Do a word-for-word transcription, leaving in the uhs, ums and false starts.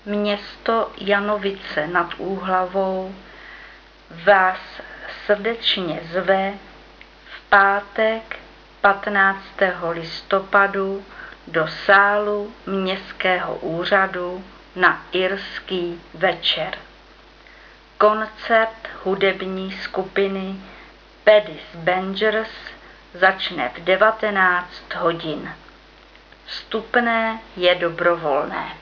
Město Janovice nad Úhlavou vás srdečně zve v pátek patnáctého listopadu do sálu Městského úřadu na Irský večer. Koncert hudební skupiny Paddy's Bangers začne v devatenáct hodin. Vstupné je dobrovolné.